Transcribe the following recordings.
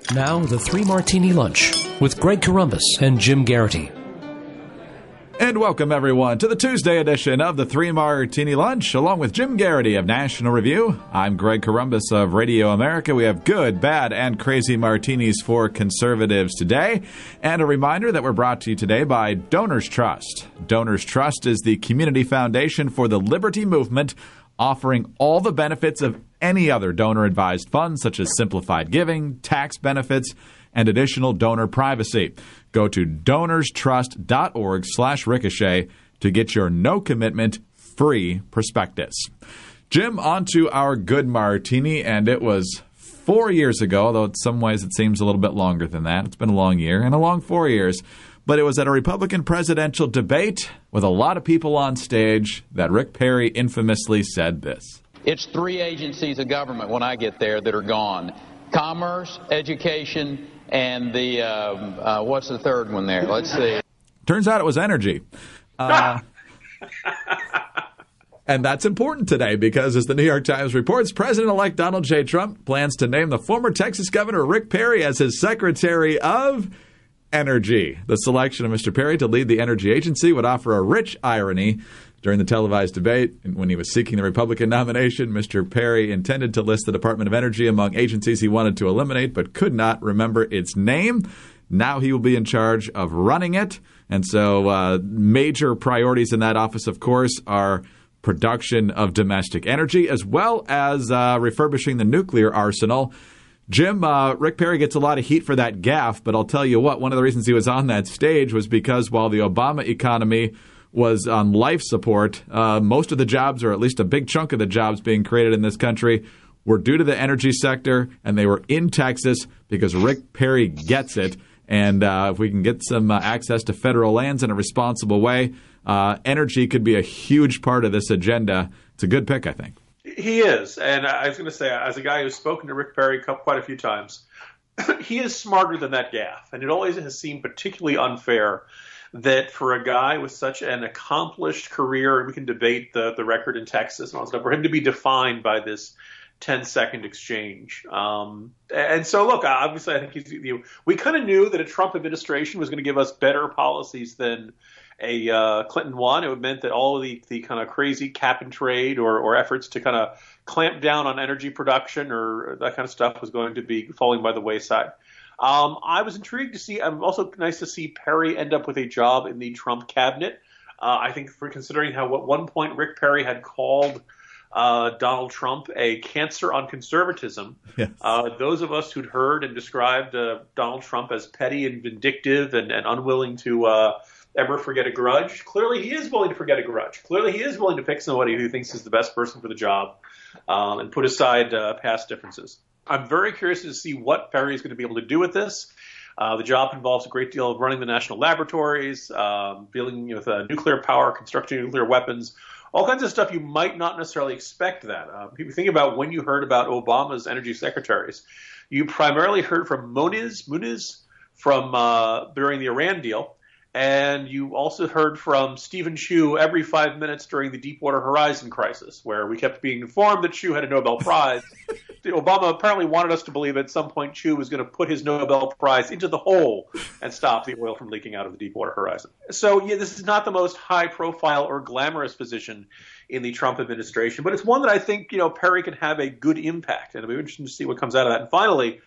Now, the Three Martini Lunch with Greg Corombos and Jim Garrity. And welcome, everyone, to the Tuesday edition of the Three Martini Lunch, along with Jim Garrity of National Review. I'm Greg Corombos of Radio America. We have good, bad, and crazy martinis for conservatives today. And a reminder that we're brought to you today by Donors Trust. Donors Trust is the community foundation for the liberty movement, offering all the benefits of any other donor-advised fund, such as simplified giving, tax benefits, and additional donor privacy. Go to donorstrust.org/ricochet to get your no-commitment free prospectus. Jim, on to our good martini, and it was 4 years ago, although in some ways it seems a little bit longer than that. It's been a long year and a long 4 years. But it was at a Republican presidential debate with a lot of people on stage that Rick Perry infamously said this. It's three agencies of government when I get there that are gone. Commerce, education, and the, what's the third one there? Let's see. Turns out it was energy. And that's important today because, as the New York Times reports, President-elect Donald J. Trump plans to name the former Texas Governor Rick Perry as his Secretary of Energy. The selection of Mr. Perry to lead the energy agency would offer a rich irony. During the televised debate, when he was seeking the Republican nomination, Mr. Perry intended to list the Department of Energy among agencies he wanted to eliminate, but could not remember its name. Now he will be in charge of running it. And so major priorities in that office, of course, are production of domestic energy, as well as refurbishing the nuclear arsenal. Jim, Rick Perry gets a lot of heat for that gaffe, but I'll tell you what, one of the reasons he was on that stage was because while the Obama economy was on life support, most of the jobs, or at least a big chunk of the jobs being created in this country, were due to the energy sector, and they were in Texas because Rick Perry gets it. And if we can get some access to federal lands in a responsible way, energy could be a huge part of this agenda. It's a good pick, I think. He is. And I was going to say, as a guy who's spoken to Rick Perry quite a few times, he is smarter than that gaffe. And it always has seemed particularly unfair that for a guy with such an accomplished career, we can debate the record in Texas and all that stuff, for him to be defined by this 10-second exchange. And so, look, obviously, I think we kind of knew that a Trump administration was going to give us better policies than a Clinton one. It meant that all of the kind of crazy cap and trade or efforts to kind of clamp down on energy production or that kind of stuff was going to be falling by the wayside. I was intrigued to see. I'm also nice to see Perry end up with a job in the Trump cabinet. I think, for considering how at one point Rick Perry had called Donald Trump a cancer on conservatism. Yes. Those of us who'd heard and described Donald Trump as petty and vindictive and unwilling to ever forget a grudge. Clearly, he is willing to forget a grudge. Clearly, he is willing to pick somebody who thinks is the best person for the job and put aside past differences. I'm very curious to see what Perry is going to be able to do with this. The job involves a great deal of running the national laboratories, dealing with nuclear power, constructing nuclear weapons, all kinds of stuff you might not necessarily expect that. People think about when you heard about Obama's energy secretaries. You primarily heard from Muniz from during the Iran deal. And you also heard from Stephen Chu every 5 minutes during the Deepwater Horizon crisis, where we kept being informed that Chu had a Nobel Prize. Obama apparently wanted us to believe at some point Chu was going to put his Nobel Prize into the hole and stop the oil from leaking out of the Deepwater Horizon. So, yeah, this is not the most high-profile or glamorous position in the Trump administration, but it's one that I think, Perry can have a good impact, and it'll be interesting to see what comes out of that. And finally,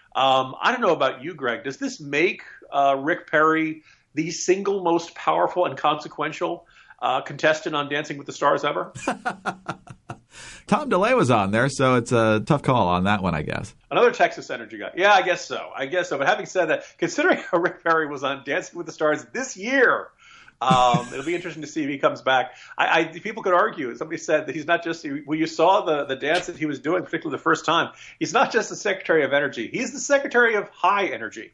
I don't know about you, Greg, does this make Rick Perry the single most powerful and consequential contestant on Dancing with the Stars ever? Tom DeLay was on there, so it's a tough call on that one, I guess. Another Texas energy guy. Yeah, I guess so. But having said that, considering how Rick Perry was on Dancing with the Stars this year, it'll be interesting to see if he comes back. People could argue. Somebody said that he's not just – when you saw the dance that he was doing, particularly the first time, he's not just the Secretary of Energy. He's the Secretary of High Energy.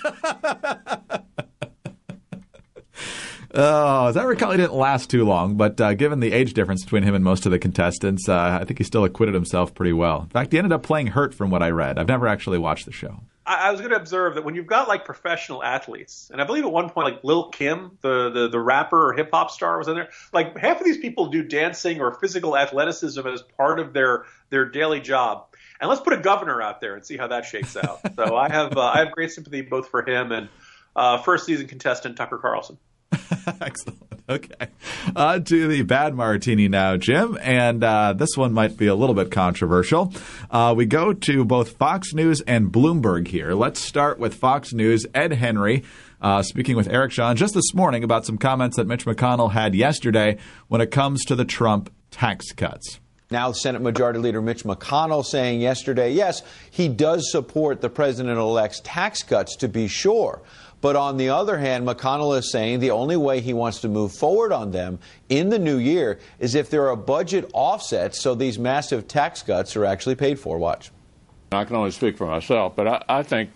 As I recall, he didn't last too long, but given the age difference between him and most of the contestants, I think he still acquitted himself pretty well. In fact, he ended up playing hurt from what I read. I've never actually watched the show. I was going to observe that when you've got like professional athletes, and I believe at one point like Lil Kim, the rapper or hip hop star, was in there. Like half of these people do dancing or physical athleticism as part of their daily job. And let's put a governor out there and see how that shakes out. So I have great sympathy both for him and first season contestant Tucker Carlson. Excellent. Okay. On to the bad martini now, Jim. And this one might be a little bit controversial. We go to both Fox News and Bloomberg here. Let's start with Fox News. Ed Henry speaking with Eric Shawn just this morning about some comments that Mitch McConnell had yesterday when it comes to the Trump tax cuts. Now, Senate Majority Leader Mitch McConnell saying yesterday, yes, he does support the president-elect's tax cuts, to be sure. But on the other hand, McConnell is saying the only way he wants to move forward on them in the new year is if there are budget offsets so these massive tax cuts are actually paid for. Watch. I can only speak for myself, but I think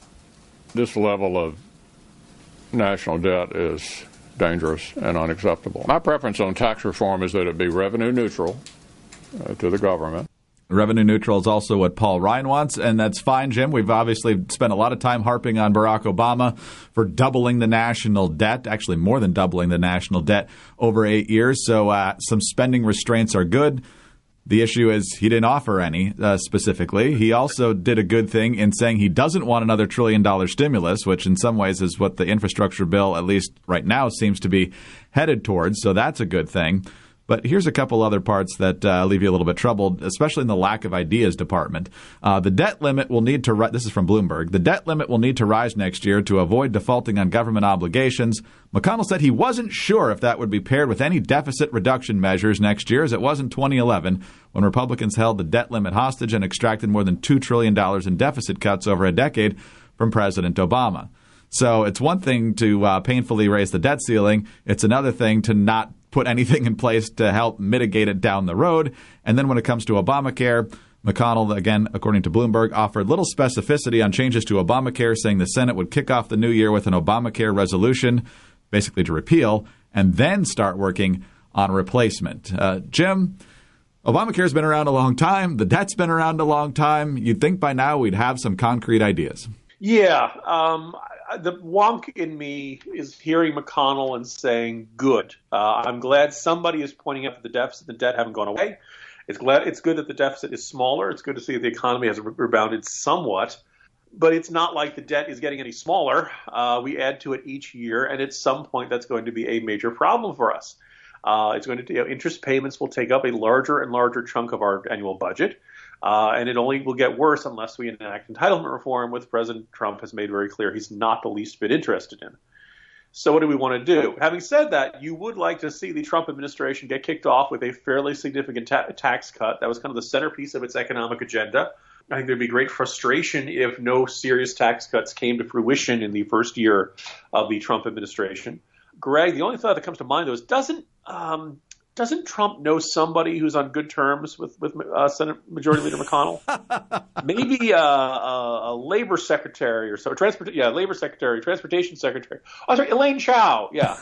this level of national debt is dangerous and unacceptable. My preference on tax reform is that it be revenue neutral to the government. Revenue neutral is also what Paul Ryan wants, and that's fine, Jim. We've obviously spent a lot of time harping on Barack Obama for doubling the national debt, actually more than doubling the national debt over 8 years. So some spending restraints are good. The issue is he didn't offer any specifically. He also did a good thing in saying he doesn't want another $1 trillion stimulus, which in some ways is what the infrastructure bill, at least right now, seems to be headed towards. So that's a good thing. But here's a couple other parts that leave you a little bit troubled, especially in the lack of ideas department. The debt limit will need to this is from Bloomberg. The debt limit will need to rise next year to avoid defaulting on government obligations. McConnell said he wasn't sure if that would be paired with any deficit reduction measures next year, as it was in 2011 when Republicans held the debt limit hostage and extracted more than $2 trillion in deficit cuts over a decade from President Obama. So it's one thing to painfully raise the debt ceiling. It's another thing to not put anything in place to help mitigate it down the road. And then when it comes to Obamacare, McConnell, again, according to Bloomberg, offered little specificity on changes to Obamacare, saying the Senate would kick off the new year with an Obamacare resolution, basically to repeal, and then start working on replacement. Jim, Obamacare's been around a long time. The debt's been around a long time. You'd think by now we'd have some concrete ideas. Yeah. The wonk in me is hearing McConnell and saying, good. I'm glad somebody is pointing out that the deficit and the debt haven't gone away. It's good that the deficit is smaller. It's good to see that the economy has rebounded somewhat. But it's not like the debt is getting any smaller. We add to it each year, and at some point that's going to be a major problem for us. It's going to interest payments will take up a larger and larger chunk of our annual budget. And it only will get worse unless we enact entitlement reform, which President Trump has made very clear he's not the least bit interested in. So what do we want to do? Having said that, you would like to see the Trump administration get kicked off with a fairly significant tax cut. That was kind of the centerpiece of its economic agenda. I think there'd be great frustration if no serious tax cuts came to fruition in the first year of the Trump administration. Greg, the only thought that comes to mind, though, is doesn't Trump know somebody who's on good terms with Senate Majority Leader McConnell? Maybe a labor secretary or so. Labor secretary, transportation secretary. Oh, sorry, Elaine Chao. Yeah.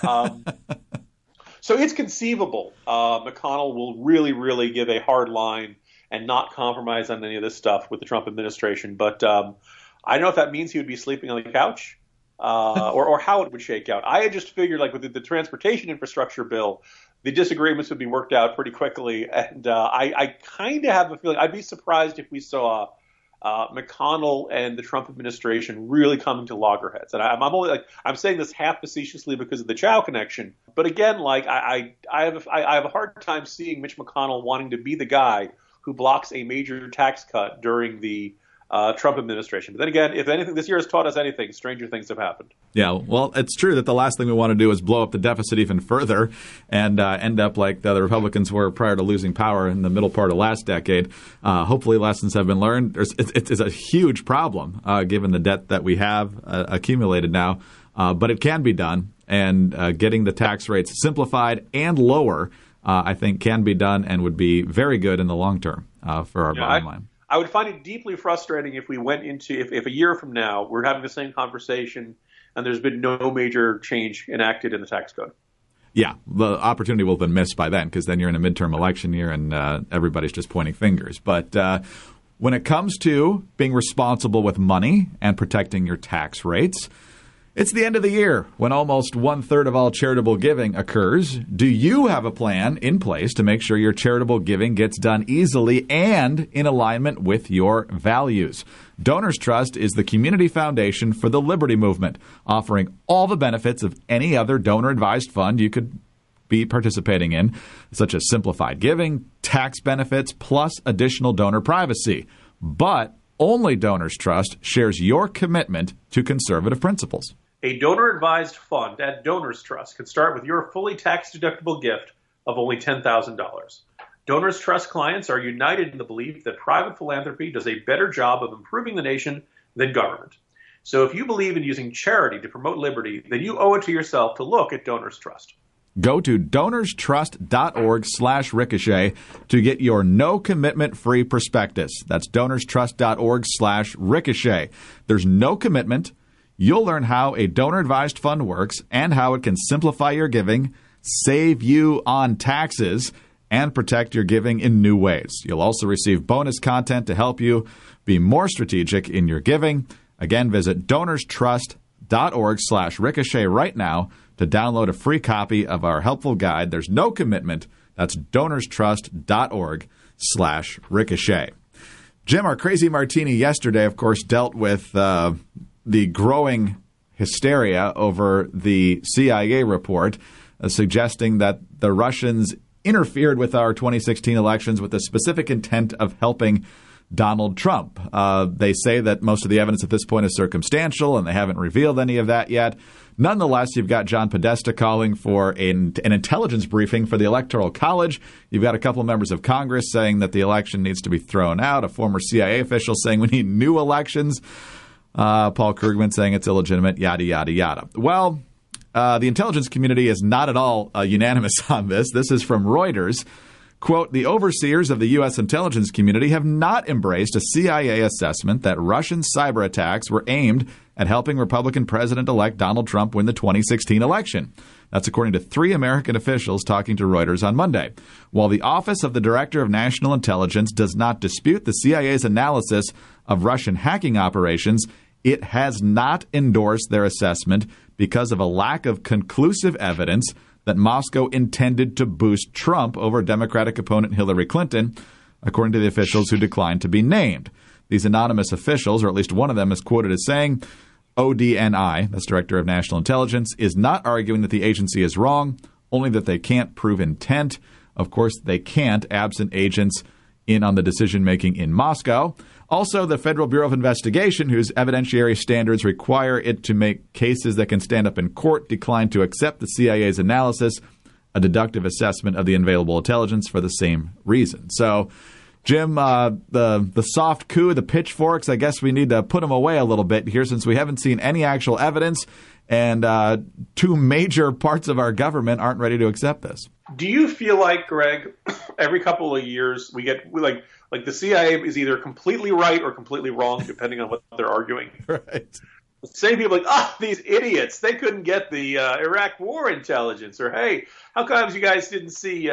So it's conceivable McConnell will really, really give a hard line and not compromise on any of this stuff with the Trump administration. But I don't know if that means he would be sleeping on the couch. Or how it would shake out. I had just figured, like with the transportation infrastructure bill, the disagreements would be worked out pretty quickly. And I kind of have a feeling I'd be surprised if we saw McConnell and the Trump administration really coming to loggerheads. And I'm saying this half facetiously because of the Chao connection. But again, like I have a hard time seeing Mitch McConnell wanting to be the guy who blocks a major tax cut during the Trump administration. But then again, if anything, this year has taught us anything, stranger things have happened. Yeah, well, it's true that the last thing we want to do is blow up the deficit even further and end up like the Republicans were prior to losing power in the middle part of last decade. Hopefully lessons have been learned. It's a huge problem given the debt that we have accumulated now, but it can be done. And getting the tax rates simplified and lower, I think, can be done and would be very good in the long term for our bottom line. I would find it deeply frustrating if we went into if a year from now we're having the same conversation and there's been no major change enacted in the tax code. Yeah, the opportunity will have been missed by then because then you're in a midterm election year and everybody's just pointing fingers. But when it comes to being responsible with money and protecting your tax rates, It's the end of the year when almost 1/3 of all charitable giving occurs. Do you have a plan in place to make sure your charitable giving gets done easily and in alignment with your values? Donors Trust is the community foundation for the Liberty Movement, offering all the benefits of any other donor-advised fund you could be participating in, such as simplified giving, tax benefits, plus additional donor privacy. But only Donors Trust shares your commitment to conservative principles. A donor-advised fund at Donors Trust can start with your fully tax-deductible gift of only $10,000. Donors Trust clients are united in the belief that private philanthropy does a better job of improving the nation than government. So if you believe in using charity to promote liberty, then you owe it to yourself to look at Donors Trust. Go to donorstrust.org/ricochet to get your no-commitment free prospectus. That's donorstrust.org/ricochet. There's no commitment. You'll learn how a donor-advised fund works and how it can simplify your giving, save you on taxes, and protect your giving in new ways. You'll also receive bonus content to help you be more strategic in your giving. Again, visit donorstrust.org/ricochet right now to download a free copy of our helpful guide. There's no commitment. That's donorstrust.org/ricochet. Jim, our Crazy Martini yesterday, of course, dealt with the growing hysteria over the CIA report suggesting that the Russians interfered with our 2016 elections with the specific intent of helping Donald Trump. They say that most of the evidence at this point is circumstantial, and they haven't revealed any of that yet. Nonetheless, you've got John Podesta calling for an intelligence briefing for the Electoral College. You've got a couple of members of Congress saying that the election needs to be thrown out. A former CIA official saying we need new elections. Paul Krugman saying it's illegitimate, yada, yada, yada. Well, the intelligence community is not at all unanimous on this. This is from Reuters. Quote, the overseers of the U.S. intelligence community have not embraced a CIA assessment that Russian cyber attacks were aimed at helping Republican President-elect Donald Trump win the 2016 election. That's according to 3 American officials talking to Reuters on Monday. While the Office of the Director of National Intelligence does not dispute the CIA's analysis of Russian hacking operations, it has not endorsed their assessment because of a lack of conclusive evidence that Moscow intended to boost Trump over Democratic opponent Hillary Clinton, according to the officials who declined to be named. These anonymous officials, or at least one of them, is quoted as saying, ODNI, that's Director of National Intelligence, is not arguing that the agency is wrong, only that they can't prove intent. Of course, they can't, absent agents in on the decision-making in Moscow. Also, the Federal Bureau of Investigation, whose evidentiary standards require it to make cases that can stand up in court, declined to accept the CIA's analysis, a deductive assessment of the available intelligence for the same reason. So, Jim, the soft coup, the pitchforks, I guess we need to put them away a little bit here since we haven't seen any actual evidence, and 2 major parts of our government aren't ready to accept this. Do you feel like, Greg, every couple of years we get like the CIA is either completely right or completely wrong, depending on what they're arguing? Right. The same people like, these idiots, they couldn't get the Iraq war intelligence, or hey, how comes you guys didn't see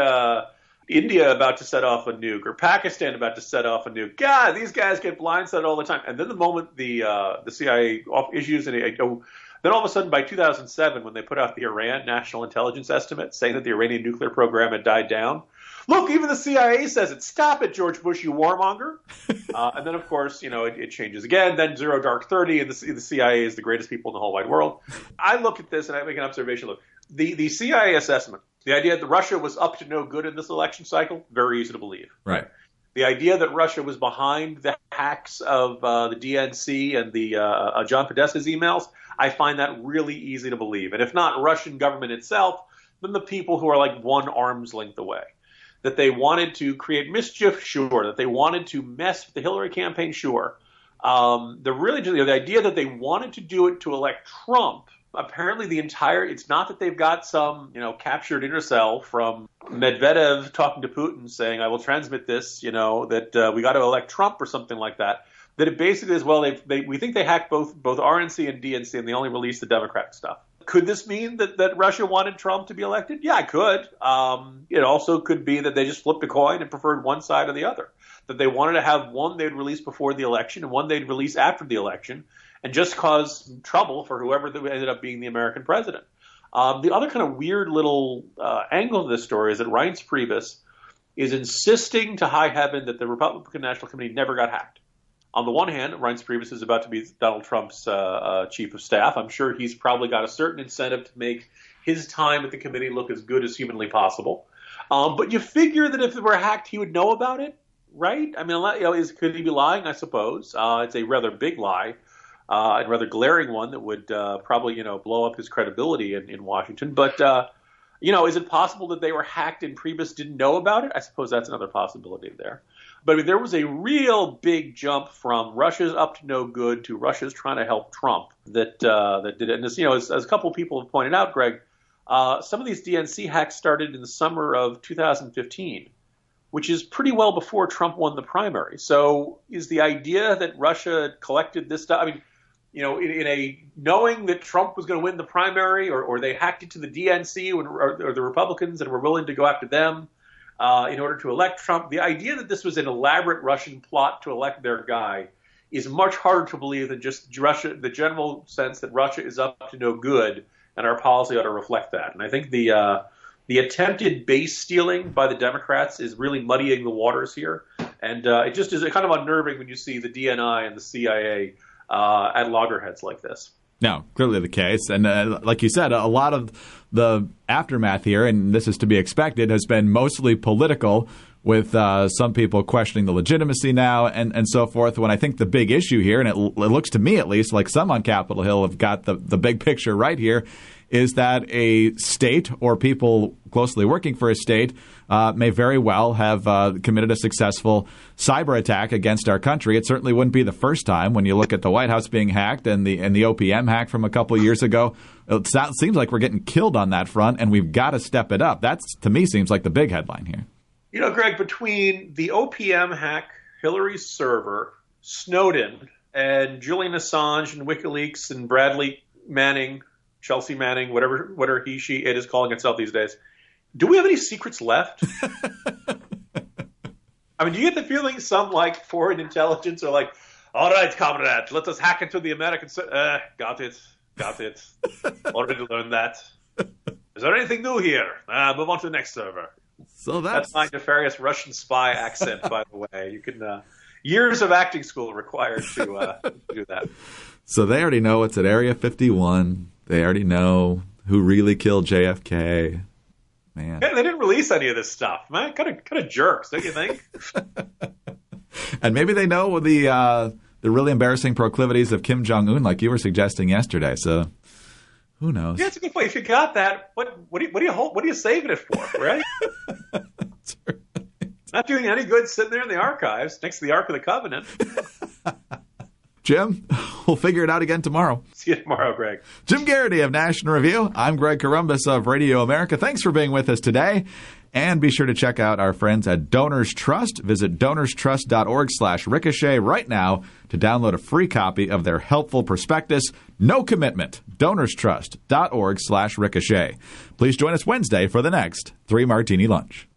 India about to set off a nuke, or Pakistan about to set off a nuke? God, these guys get blindsided all the time. And then the moment the CIA issues then all of a sudden by 2007, when they put out the Iran National Intelligence Estimate saying that the Iranian nuclear program had died down, look, even the CIA says it. Stop it, George Bush, you warmonger. And then, of course, it changes again. Then Zero Dark 30, and the CIA is the greatest people in the whole wide world. I look at this and I make an observation. Look, the CIA assessment, the idea that Russia was up to no good in this election cycle, very easy to believe. Right. The idea that Russia was behind the hacks of the DNC and the John Podesta's emails, I find that really easy to believe. And if not Russian government itself, then the people who are like one arm's length away. That they wanted to create mischief, sure. That they wanted to mess with the Hillary campaign, sure. The idea that they wanted to do it to elect Trump, apparently it's not that they've got some, captured intercell from Medvedev talking to Putin saying, I will transmit this, that we got to elect Trump or something like that. That it basically is, well, we think they hacked both RNC and DNC, and they only released the Democratic stuff. Could this mean that Russia wanted Trump to be elected? Yeah, it could. It also could be that they just flipped a coin and preferred one side or the other. That they wanted to have one they'd release before the election and one they'd release after the election. and just cause trouble for whoever ended up being the American president. The other kind of weird little angle of this story is that Reince Priebus is insisting to high heaven that the Republican National Committee never got hacked. On the one hand, Reince Priebus is about to be Donald Trump's chief of staff. I'm sure he's probably got a certain incentive to make his time at the committee look as good as humanly possible. But you figure that if it were hacked, he would know about it, right? I mean, could he be lying? I suppose. It's a rather big lie, and rather glaring one that would probably, blow up his credibility in Washington. But, is it possible that they were hacked and Priebus didn't know about it? I suppose that's another possibility there. But I mean, there was a real big jump from Russia's up to no good to Russia's trying to help Trump that did it. And as a couple of people have pointed out, Greg, some of these DNC hacks started in the summer of 2015, which is pretty well before Trump won the primary. So is the idea that Russia collected this stuff? I mean, knowing that Trump was going to win the primary, or they hacked into the DNC or the Republicans and were willing to go after them in order to elect Trump. The idea that this was an elaborate Russian plot to elect their guy is much harder to believe than just Russia, the general sense that Russia is up to no good, and our policy ought to reflect that. And I think the attempted base stealing by the Democrats is really muddying the waters here. And it just is kind of unnerving when you see the DNI and the CIA at loggerheads like this. No, clearly the case. And like you said, a lot of the aftermath here, and this is to be expected, has been mostly political, with some people questioning the legitimacy now and so forth. When I think the big issue here, and it looks to me at least like some on Capitol Hill have got the big picture right here, is that a state or people closely working for a state may very well have committed a successful cyber attack against our country. It certainly wouldn't be the first time. When you look at the White House being hacked and the OPM hack from a couple of years ago, it seems like we're getting killed on that front, and we've got to step it up. That, to me, seems like the big headline here. Greg, between the OPM hack, Hillary's server, Snowden, and Julian Assange and WikiLeaks and Bradley Manning, Chelsea Manning, whatever he, she, it is calling itself these days, do we have any secrets left? I mean, do you get the feeling some foreign intelligence are like, all right, comrade, let us hack into the American... Got it. Already learned that. Is there anything new here? Move on to the next server. So that's my nefarious Russian spy accent, by the way. You can years of acting school required to do that. So they already know it's at Area 51. They already know who really killed JFK. Man, yeah, they didn't release any of this stuff. Man, kind of jerks, don't you think? And maybe they know the really embarrassing proclivities of Kim Jong-un, like you were suggesting yesterday. So who knows? Yeah, it's a good point. If you got that, what are you saving it for, right? That's right. Not doing any good sitting there in the archives next to the Ark of the Covenant. Jim, we'll figure it out again tomorrow. See you tomorrow, Greg. Jim Garrity of National Review. I'm Greg Corombos of Radio America. Thanks for being with us today. And be sure to check out our friends at Donors Trust. Visit donorstrust.org/ricochet right now to download a free copy of their helpful prospectus. No commitment. Donorstrust.org/ricochet. Please join us Wednesday for the next 3 Martini Lunch.